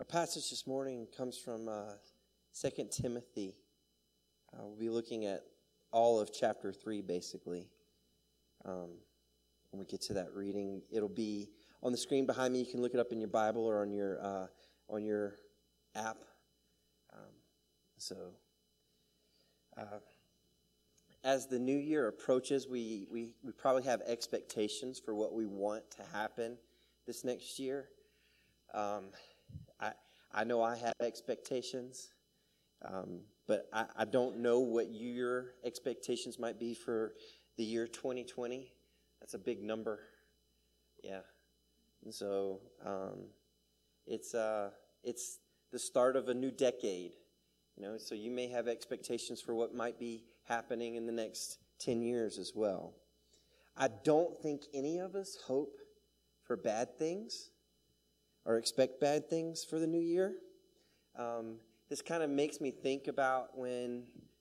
Our passage this morning comes from 2 Timothy. We'll be looking at all of chapter 3, basically. When we get to that reading, it'll be on the screen behind me. You can look it up in your Bible or on your app. As the new year approaches, we probably have expectations for what we want to happen this next year. I know I have expectations, but I don't know what your expectations might be for the year 2020. That's a big number. Yeah. And so it's the start of a new decade. So you may have expectations for what might be happening in the next 10 years as well. I don't think any of us hope for bad things or expect bad things for the new year. This kind of makes me think about when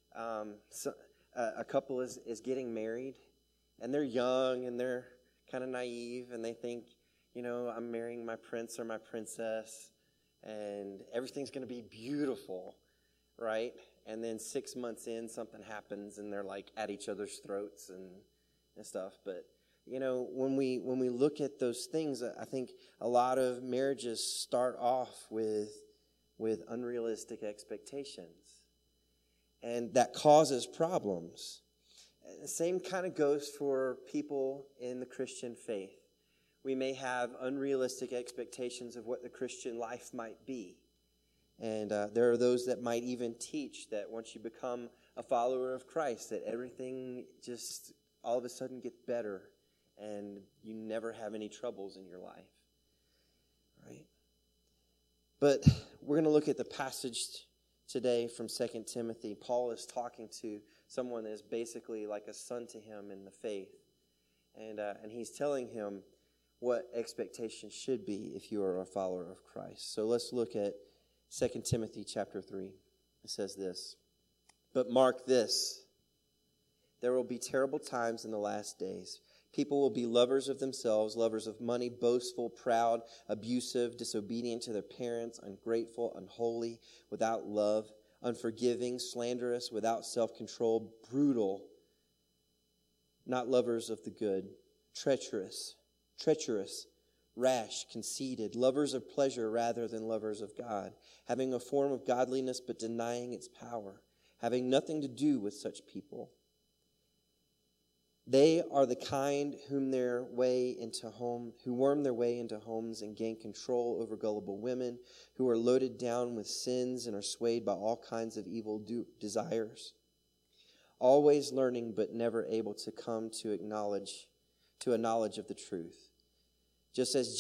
a couple is getting married, and they're young and they're kind of naive, and they think, I'm marrying my prince or my princess, and everything's going to be beautiful, right? And then 6 months in, something happens, and they're like at each other's throats and stuff. But when we look at those things, I think a lot of marriages start off with unrealistic expectations, and that causes problems. The same kind of goes for people in the Christian faith. We may have unrealistic expectations of what the Christian life might be. And there are those that might even teach that once you become a follower of Christ, that everything just all of a sudden gets better and you never have any troubles in your life, right? But we're going to look at the passage today from 2 Timothy. Paul is talking to someone that is basically like a son to him in the faith. And he's telling him what expectations should be if you are a follower of Christ. So let's look at 2 Timothy chapter 3. It says this, "But mark this, there will be terrible times in the last days. People will be lovers of themselves, lovers of money, boastful, proud, abusive, disobedient to their parents, ungrateful, unholy, without love, unforgiving, slanderous, without self-control, brutal, not lovers of the good, treacherous, rash, conceited, lovers of pleasure rather than lovers of God, having a form of godliness but denying its power, having nothing to do with such people. They are the kind who worm their way into homes and gain control over gullible women, who are loaded down with sins and are swayed by all kinds of evil desires, always learning but never able to come to a knowledge of the truth. Just as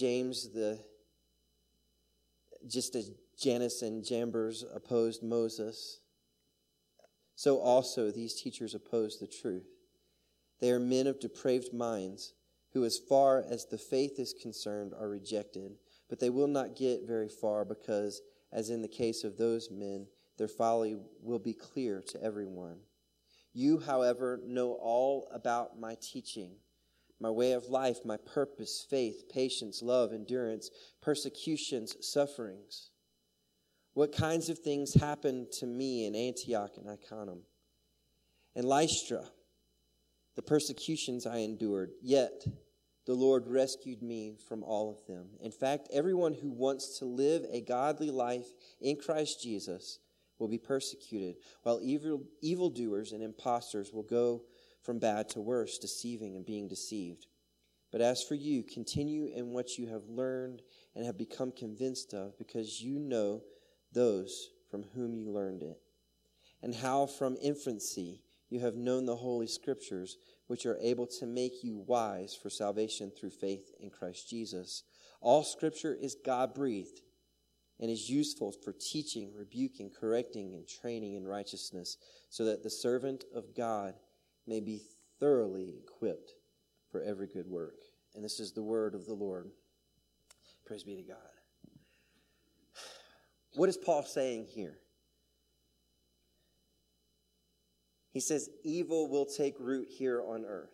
Jannes and Jambres opposed Moses, so also these teachers oppose the truth. They are men of depraved minds, who as far as the faith is concerned are rejected. But they will not get very far because, as in the case of those men, their folly will be clear to everyone. You, however, know all about my teaching, my way of life, my purpose, faith, patience, love, endurance, persecutions, sufferings. What kinds of things happened to me in Antioch and Iconium and Lystra, the persecutions I endured, yet the Lord rescued me from all of them. In fact, everyone who wants to live a godly life in Christ Jesus will be persecuted, while evildoers and impostors will go from bad to worse, deceiving and being deceived. But as for you, continue in what you have learned and have become convinced of, because you know those from whom you learned it, and how from infancy you have known the Holy Scriptures, which are able to make you wise for salvation through faith in Christ Jesus. All Scripture is God-breathed and is useful for teaching, rebuking, correcting, and training in righteousness, so that the servant of God may be thoroughly equipped for every good work." And this is the word of the Lord. Praise be to God. What is Paul saying here? He says evil will take root here on earth.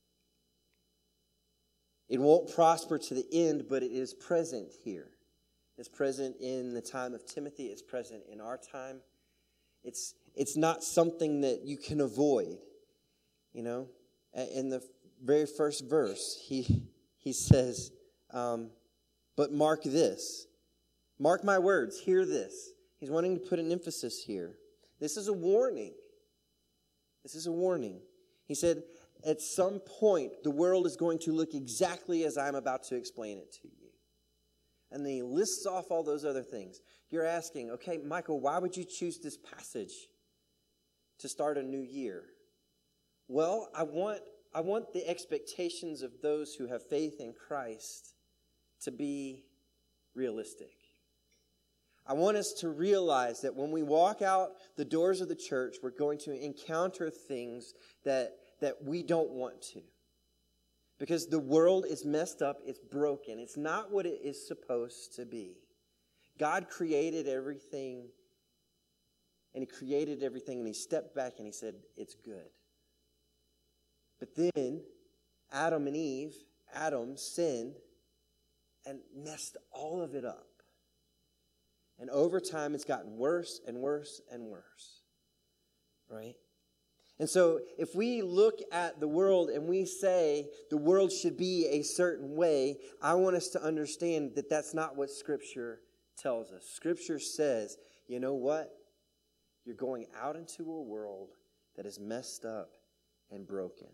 It won't prosper to the end, but it is present here. It's present in the time of Timothy. It's present in our time. It's not something that you can avoid. You know, in the very first verse, he says, but mark this. Mark my words. Hear this. He's wanting to put an emphasis here. This is a warning. This is a warning. He said, at some point, the world is going to look exactly as I'm about to explain it to you. And then he lists off all those other things. You're asking, okay, Michael, why would you choose this passage to start a new year? Well, I want the expectations of those who have faith in Christ to be realistic. I want us to realize that when we walk out the doors of the church, we're going to encounter things that we don't want to. Because the world is messed up, it's broken. It's not what it is supposed to be. God created everything, and he created everything, and he stepped back and he said, it's good. But then Adam sinned and messed all of it up. And over time, it's gotten worse and worse and worse. Right? And so if we look at the world and we say the world should be a certain way, I want us to understand that that's not what Scripture tells us. Scripture says, you know what? You're going out into a world that is messed up and broken.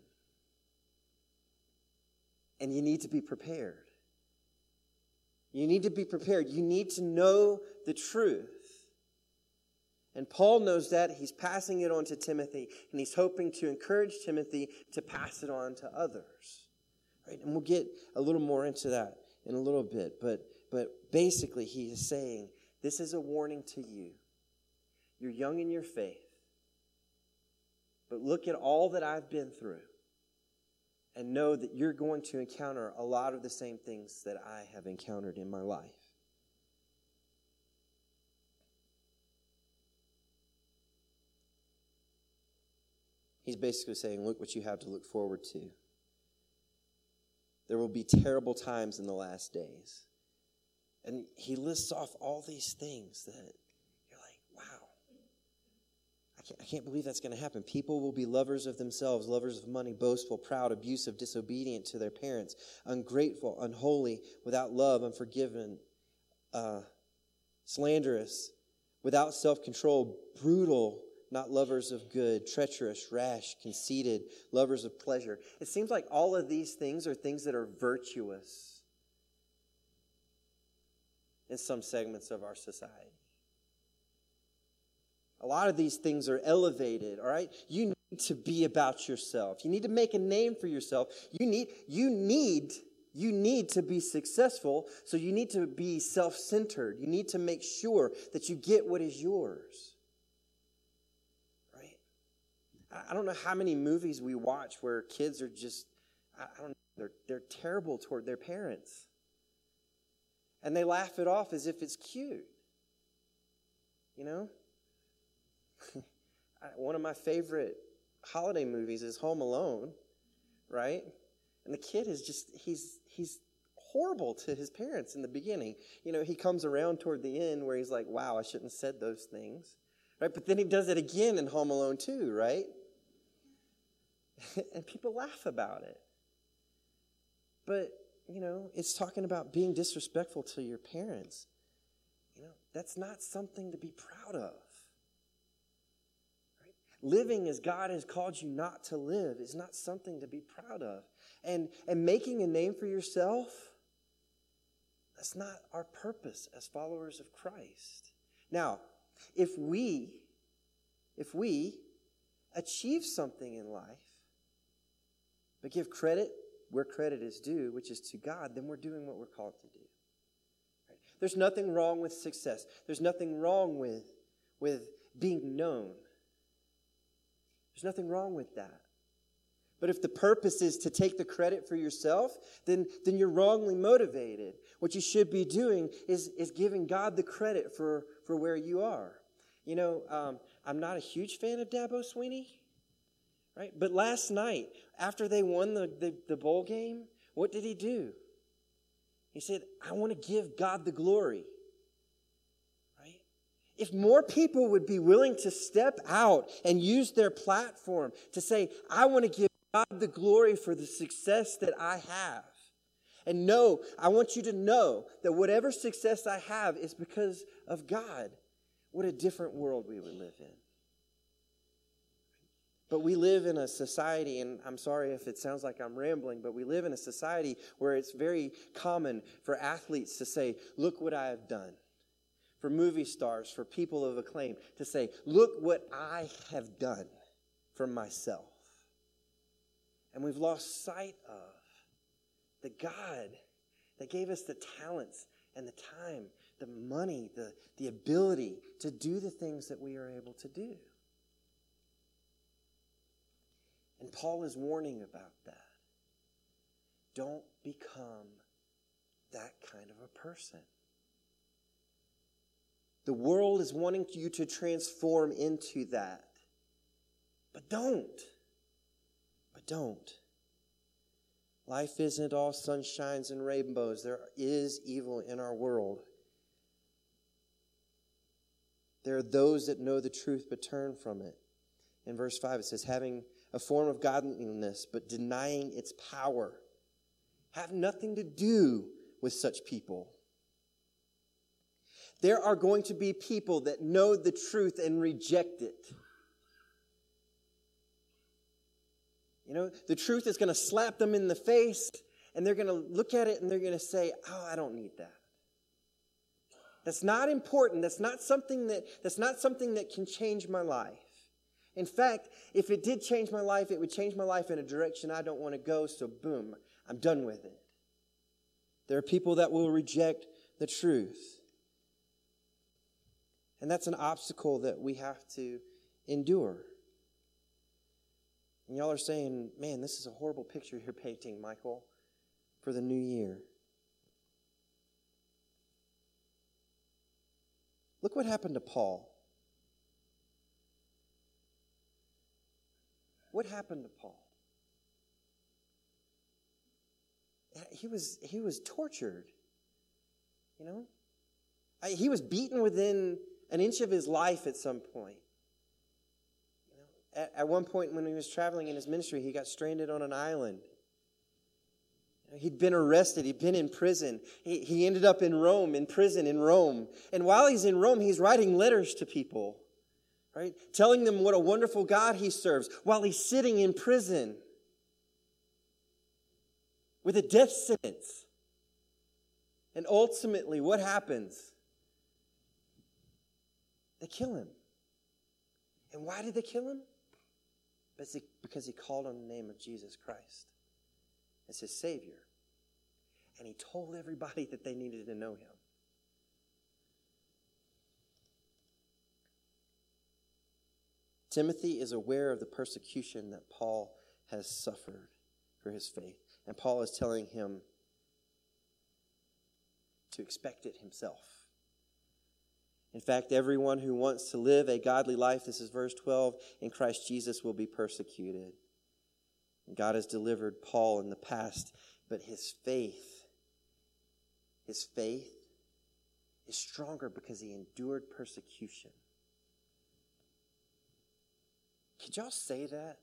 And you need to be prepared. You need to be prepared. You need to know the truth. And Paul knows that. He's passing it on to Timothy, and he's hoping to encourage Timothy to pass it on to others. Right? And we'll get a little more into that in a little bit. But basically, he is saying, this is a warning to you. You're young in your faith. But look at all that I've been through. And know that you're going to encounter a lot of the same things that I have encountered in my life. He's basically saying, look what you have to look forward to. There will be terrible times in the last days. And he lists off all these things that you're like, wow. I can't believe that's going to happen. People will be lovers of themselves, lovers of money, boastful, proud, abusive, disobedient to their parents, ungrateful, unholy, without love, unforgiving, slanderous, without self-control, brutal, not lovers of good, treacherous, rash, conceited, lovers of pleasure. It seems like all of these things are things that are virtuous in some segments of our society. A lot of these things are elevated, all right? You need to be about yourself. You need to make a name for yourself. You need to be successful, so you need to be self-centered. You need to make sure that you get what is yours. Right? I don't know how many movies we watch where kids are just, I don't know, they're terrible toward their parents. And they laugh it off as if it's cute. You know? One of my favorite holiday movies is Home Alone, right? And the kid is just, he's horrible to his parents in the beginning. You know, he comes around toward the end where he's like, wow, I shouldn't have said those things. Right? But then he does it again in Home Alone 2, right? And people laugh about it. But, you know, it's talking about being disrespectful to your parents. You know, that's not something to be proud of. Living as God has called you not to live is not something to be proud of. And making a name for yourself, that's not our purpose as followers of Christ. Now, if we achieve something in life, but give credit where credit is due, which is to God, then we're doing what we're called to do. Right? There's nothing wrong with success. There's nothing wrong with being known. There's nothing wrong with that. But if the purpose is to take the credit for yourself, then you're wrongly motivated. What you should be doing is giving God the credit for where you are. You know, I'm not a huge fan of Dabo Swinney, right? But last night, after they won the bowl game, what did he do? He said, I want to give God the glory. If more people would be willing to step out and use their platform to say, I want to give God the glory for the success that I have. And no, I want you to know that whatever success I have is because of God. What a different world we would live in. But we live in a society, and I'm sorry if it sounds like I'm rambling, but we live in a society where it's very common for athletes to say, look what I have done. For movie stars, for people of acclaim, to say, look what I have done for myself. And we've lost sight of the God that gave us the talents and the time, the money, the ability to do the things that we are able to do. And Paul is warning about that. Don't become that kind of a person. The world is wanting you to transform into that. But don't. Life isn't all sunshines and rainbows. There is evil in our world. There are those that know the truth but turn from it. In verse 5 it says, having a form of godliness but denying its power. Have nothing to do with such people. There are going to be people that know the truth and reject it. You know, the truth is going to slap them in the face, and they're going to look at it and they're going to say, oh, I don't need that. That's not important. That's not something that can change my life. In fact, if it did change my life, it would change my life in a direction I don't want to go, so boom, I'm done with it. There are people that will reject the truth. And that's an obstacle that we have to endure. And y'all are saying, man, this is a horrible picture you're painting, Michael, for the new year. Look what happened to Paul. What happened to Paul? He was tortured. You know? He was beaten within an inch of his life at some point. You know? At one point when he was traveling in his ministry, he got stranded on an island. He'd been arrested. He'd been in prison. He ended up in Rome, in prison in Rome. And while he's in Rome, he's writing letters to people. Right? Telling them what a wonderful God he serves while he's sitting in prison with a death sentence. And ultimately, what happens? They kill him. And why did they kill him? Because he called on the name of Jesus Christ as his Savior. And he told everybody that they needed to know him. Timothy is aware of the persecution that Paul has suffered for his faith. And Paul is telling him to expect it himself. In fact, everyone who wants to live a godly life, this is verse 12, in Christ Jesus will be persecuted. And God has delivered Paul in the past, but his faith is stronger because he endured persecution. Could y'all say that?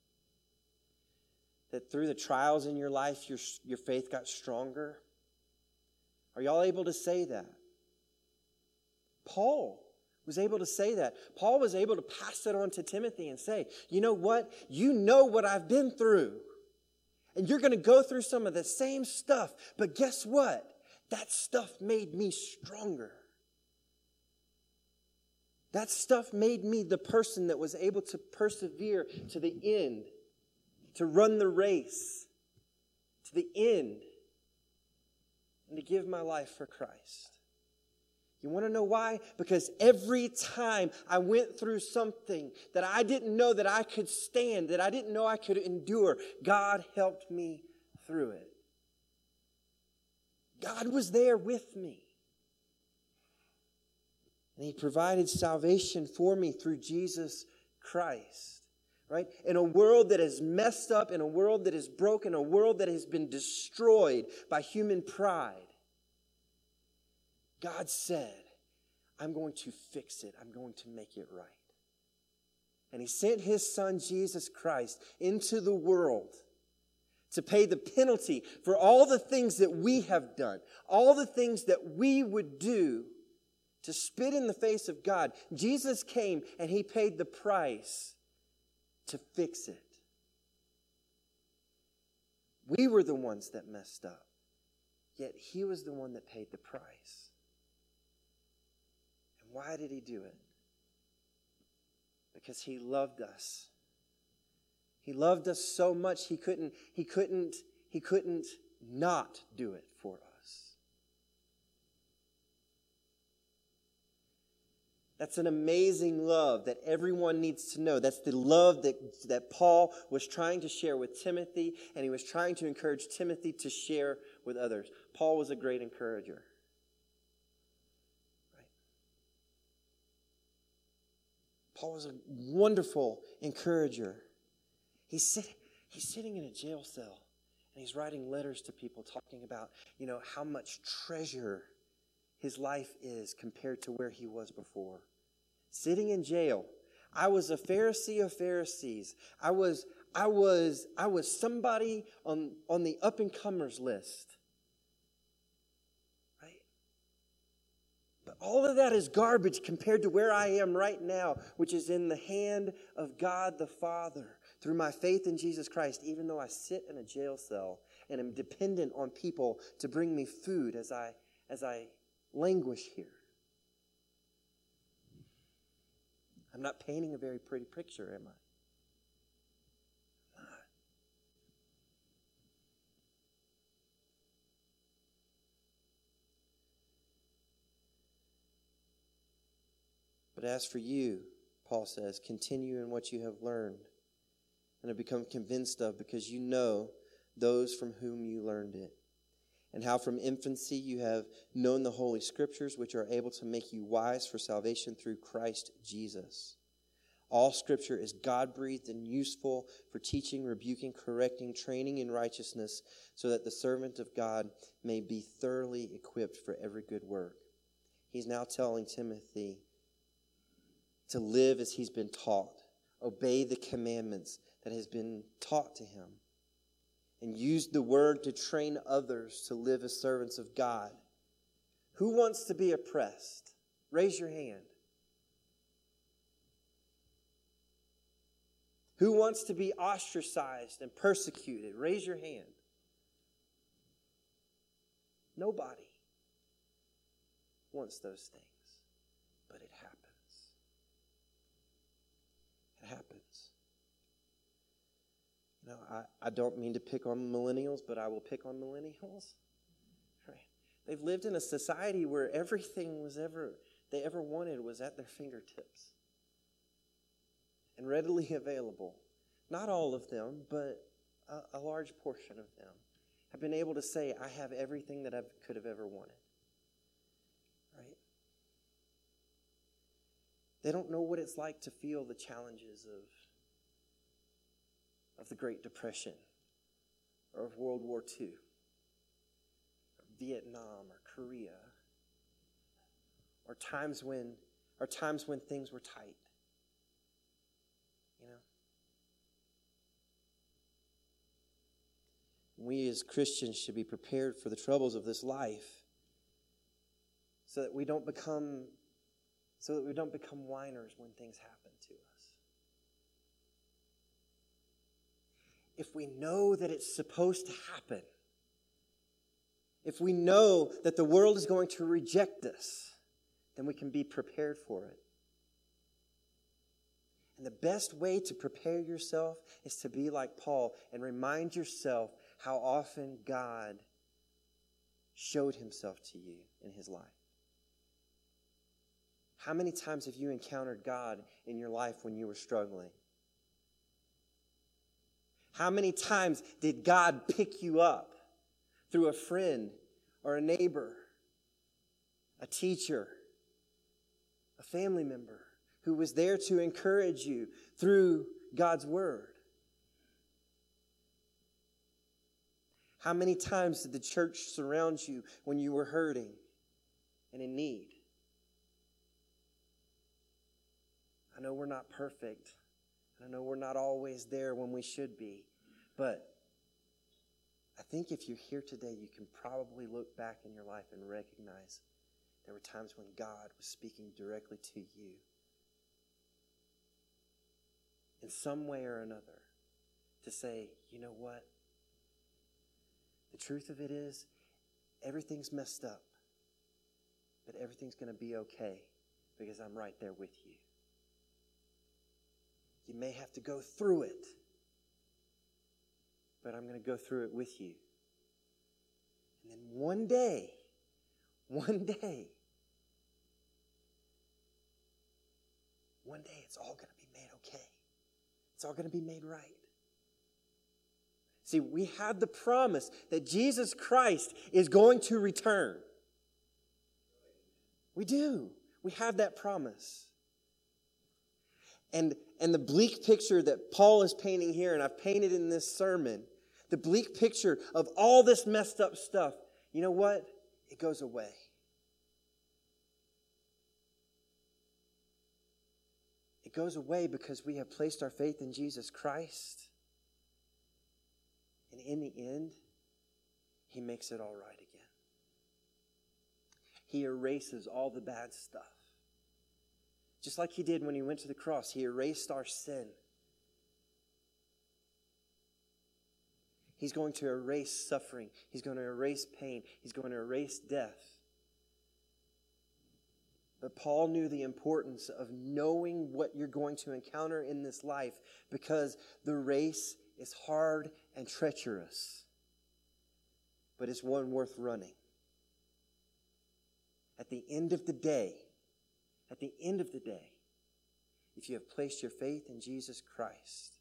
That through the trials in your life, your faith got stronger? Are y'all able to say that? Paul was able to say that. Paul was able to pass it on to Timothy and say, you know what? You know what I've been through. And you're going to go through some of the same stuff. But guess what? That stuff made me stronger. That stuff made me the person that was able to persevere to the end, to run the race to the end, and to give my life for Christ. You want to know why? Because every time I went through something that I didn't know that I could stand, that I didn't know I could endure, God helped me through it. God was there with me. And he provided salvation for me through Jesus Christ. Right? In a world that is messed up, in a world that is broken, a world that has been destroyed by human pride, God said, I'm going to fix it. I'm going to make it right. And he sent his son, Jesus Christ, into the world to pay the penalty for all the things that we have done, all the things that we would do to spit in the face of God. Jesus came and he paid the price to fix it. We were the ones that messed up, yet he was the one that paid the price. And why did he do it? Because he loved us. He loved us so much he couldn't not do it for us. That's an amazing love that everyone needs to know. That's the love that Paul was trying to share with Timothy, and he was trying to encourage Timothy to share with others. Paul was a great encourager. Right? Paul was a wonderful encourager. He's sitting in a jail cell, and he's writing letters to people talking about, how much treasure his life is compared to where he was before. Sitting in jail. I was a Pharisee of Pharisees. I was somebody on the up-and-comers list. Right? But all of that is garbage compared to where I am right now, which is in the hand of God the Father through my faith in Jesus Christ, even though I sit in a jail cell and am dependent on people to bring me food as I languish here. I'm not painting a very pretty picture, am I? I'm not. But as for you, Paul says, continue in what you have learned and have become convinced of, because you know those from whom you learned it, and how from infancy you have known the Holy Scriptures, which are able to make you wise for salvation through Christ Jesus. All Scripture is God-breathed and useful for teaching, rebuking, correcting, training in righteousness, so that the servant of God may be thoroughly equipped for every good work. He's now telling Timothy to live as he's been taught, obey the commandments that has been taught to him, and use the word to train others to live as servants of God. Who wants to be oppressed? Raise your hand. Who wants to be ostracized and persecuted? Raise your hand. Nobody wants those things, but it happens. It happens. I don't mean to pick on millennials, but I will pick on millennials. Right? They've lived in a society where everything they ever wanted was at their fingertips and readily available. Not all of them, but a large portion of them have been able to say, I have everything that I could have ever wanted. Right? They don't know what it's like to feel the challenges of the Great Depression, or of World War II, or Vietnam, or Korea, or times when things were tight. We as Christians should be prepared for the troubles of this life, so that we don't become whiners when things happen to us. If we know that it's supposed to happen, if we know that the world is going to reject us, then we can be prepared for it. And the best way to prepare yourself is to be like Paul and remind yourself how often God showed himself to you in his life. How many times have you encountered God in your life when you were struggling? How many times did God pick you up through a friend or a neighbor, a teacher, a family member who was there to encourage you through God's word? How many times did the church surround you when you were hurting and in need? I know we're not perfect. I know we're not always there when we should be. But I think if you're here today, you can probably look back in your life and recognize there were times when God was speaking directly to you in some way or another to say, you know what? The truth of it is, everything's messed up, but everything's going to be okay because I'm right there with you. You may have to go through it, but I'm going to go through it with you. And then one day, it's all going to be made okay. It's all going to be made right. See, we have the promise that Jesus Christ is going to return. We do. We have that promise. And the bleak picture that Paul is painting here, and I've painted in this sermon, the bleak picture of all this messed up stuff, you know what? It goes away. It goes away because we have placed our faith in Jesus Christ. And in the end, He makes it all right again. He erases all the bad stuff. Just like He did when He went to the cross, He erased our sin. He's going to erase suffering. He's going to erase pain. He's going to erase death. But Paul knew the importance of knowing what you're going to encounter in this life because the race is hard and treacherous. But it's one worth running. At the end of the day, if you have placed your faith in Jesus Christ,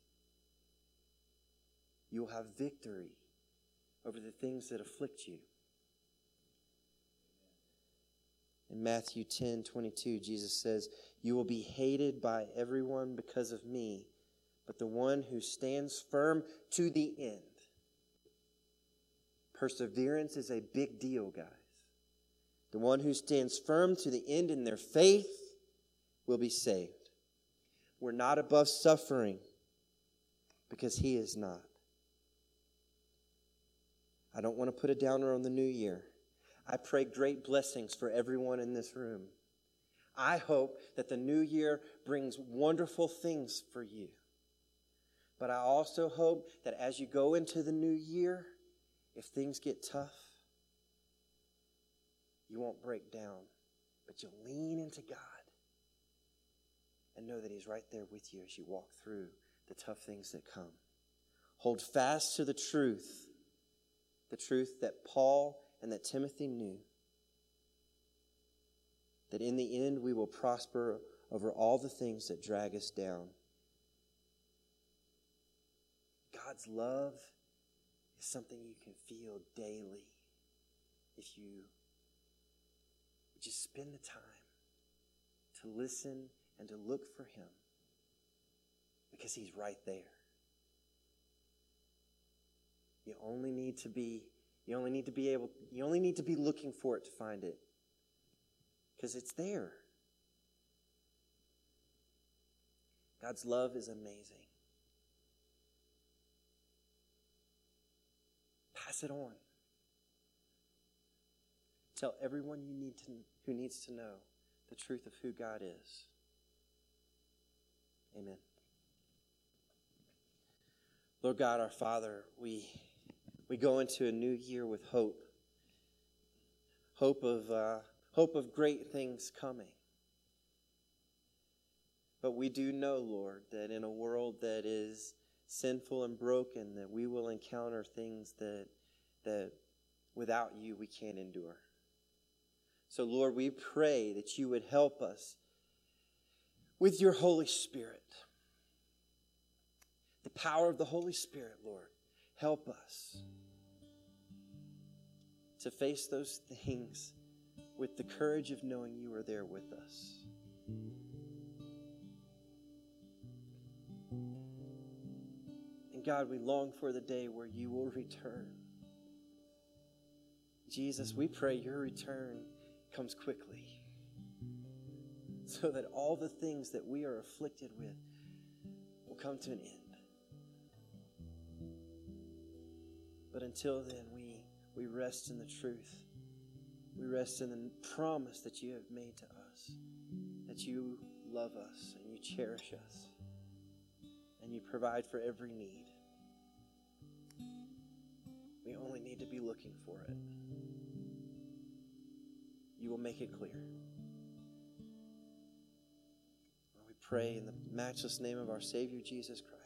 you will have victory over the things that afflict you. In Matthew 10:22, Jesus says, "You will be hated by everyone because of me, but the one who stands firm to the end." Perseverance is a big deal, guys. The one who stands firm to the end in their faith will be saved. We're not above suffering because He is not. I don't want to put a downer on the new year. I pray great blessings for everyone in this room. I hope that the new year brings wonderful things for you. But I also hope that as you go into the new year, if things get tough, you won't break down, but you'll lean into God and know that He's right there with you as you walk through the tough things that come. Hold fast to the truth that Paul and that Timothy knew, that in the end we will prosper over all the things that drag us down. God's love is something you can feel daily if you just spend the time to listen and to look for Him, because He's right there. You only need to be looking for it to find it, because it's there. God's love is amazing. Pass it on. Tell everyone who needs to know the truth of who God is. Amen. Lord God, our Father, we go into a new year with hope. Hope of great things coming. But we do know, Lord, that in a world that is sinful and broken, that we will encounter things that without you we can't endure. So, Lord, we pray that you would help us with your Holy Spirit. The power of the Holy Spirit, Lord, help us to face those things with the courage of knowing you are there with us. And God, we long for the day where you will return. Jesus, we pray your return comes quickly, so so that all the things that we are afflicted with will come to an end. But until then, we rest in the truth. We rest in the promise that you have made to us, that you love us and you cherish us and you provide for every need. We only need to be looking for it. You will make it clear. We pray in the matchless name of our Savior, Jesus Christ.